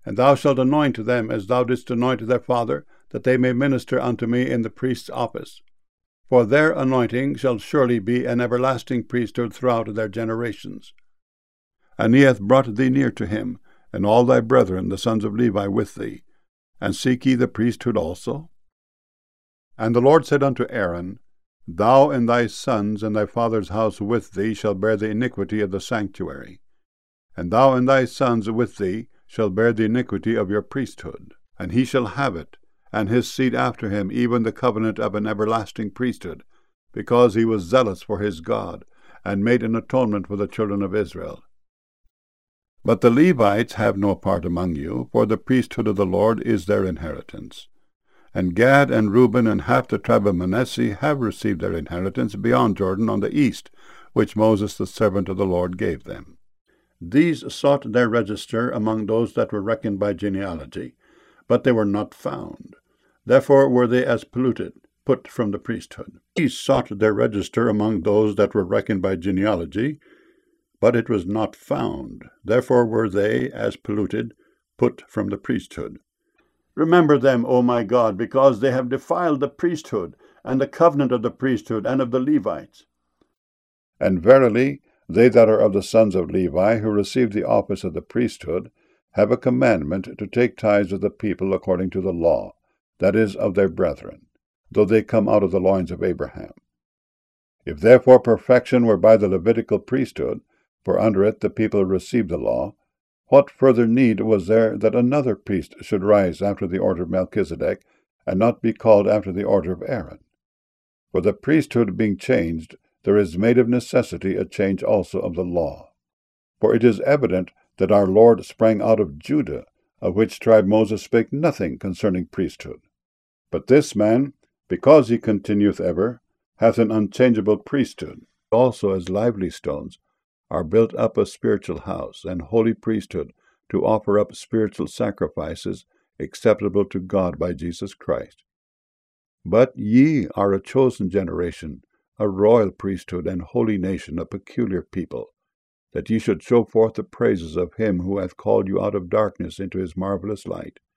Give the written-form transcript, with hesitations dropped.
And thou shalt anoint them as thou didst anoint their father, that they may minister unto me in the priest's office. For their anointing shall surely be an everlasting priesthood throughout their generations. And he hath brought thee near to him, and all thy brethren, the sons of Levi, with thee. And seek ye the priesthood also? And the Lord said unto Aaron, Thou and thy sons and thy father's house with thee shall bear the iniquity of the sanctuary. And thou and thy sons with thee shall bear the iniquity of your priesthood. And he shall have it, and his seed after him, even the covenant of an everlasting priesthood, because he was zealous for his God, and made an atonement for the children of Israel. But the Levites have no part among you, for the priesthood of the Lord is their inheritance. And Gad and Reuben and half the tribe of Manasseh have received their inheritance beyond Jordan on the east, which Moses the servant of the Lord gave them. These sought their register among those that were reckoned by genealogy, but they were not found. Therefore were they as polluted, put from the priesthood. These sought their register among those that were reckoned by genealogy, but it was not found. Therefore were they as polluted, put from the priesthood. Remember them, O my God, because they have defiled the priesthood, and the covenant of the priesthood, and of the Levites. And verily, they that are of the sons of Levi, who receive the office of the priesthood, have a commandment to take tithes of the people according to the law, that is, of their brethren, though they come out of the loins of Abraham. If therefore perfection were by the Levitical priesthood, for under it the people received the law, what further need was there that another priest should rise after the order of Melchizedek, and not be called after the order of Aaron? For the priesthood being changed, there is made of necessity a change also of the law. For it is evident that our Lord sprang out of Judah, of which tribe Moses spake nothing concerning priesthood. But this man, because he continueth ever, hath an unchangeable priesthood. Also as lively stones are built up a spiritual house, and holy priesthood, to offer up spiritual sacrifices acceptable to God by Jesus Christ. But ye are a chosen generation, a royal priesthood, and holy nation, a peculiar people, that ye should show forth the praises of him who hath called you out of darkness into his marvelous light,